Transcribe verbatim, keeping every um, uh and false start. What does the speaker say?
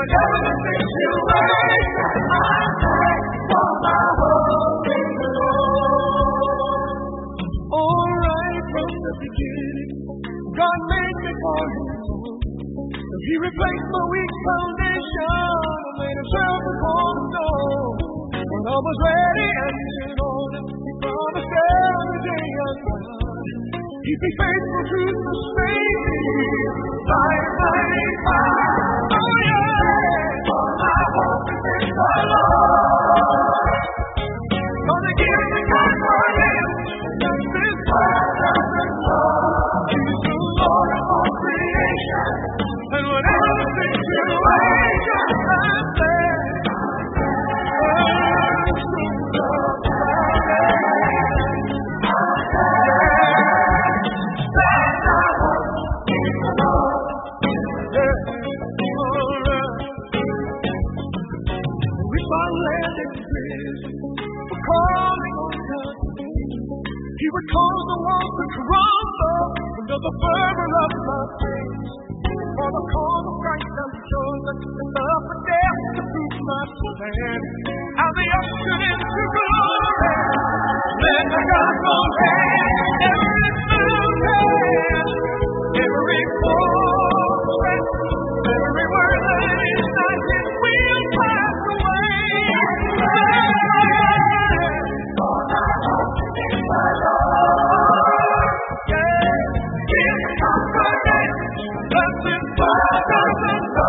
whatever the situation, I pray for my hope in the Lord. All right from the beginning, God made me for His own. He replaced my weak foundation and made Himself upon the door. When I was ready and in order, He promised every day I'm God. He'd be faithful to sustain me. Fight, fight, fight. Oh yeah. For my hope is in the Lord. Gonna give me confidence that this world doesn't know. He's the Lord of all creation. And whatever the situation I'm there, He would cause the walls to crumble under the fervor of my faith. For the cause of Christ I'm chosen, and love for death to prove my stand. I'll be ushered into glory. Let the gospel ring. Every mountain, every fortress, every word that is not His will pass away. For my hope is in the Lord. Yeah, His confidence, blessed by the